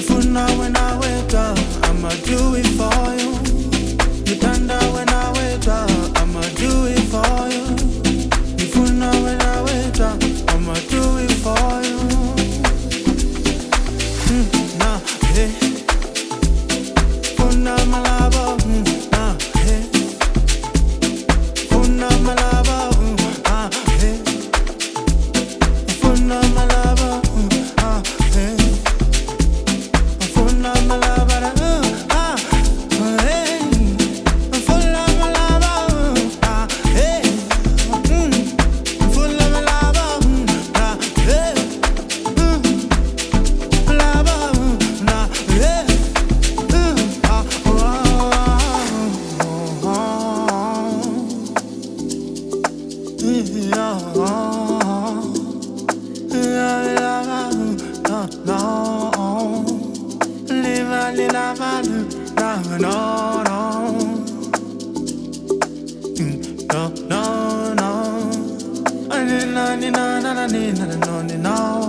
Ifuna when I wake up, I'ma do it for you. You thunder when I wake up, I'ma do it for you. Ifuna when I wake up, I'ma do it for you. Nah, hey. Ifuna my lover, nah, hey. Ifuna my lover, hey. Ifuna my lover, hey. Ifuna my lover, hey. Ifuna my lover, hey. Ifuna my lover, hey. Lover, hey. No.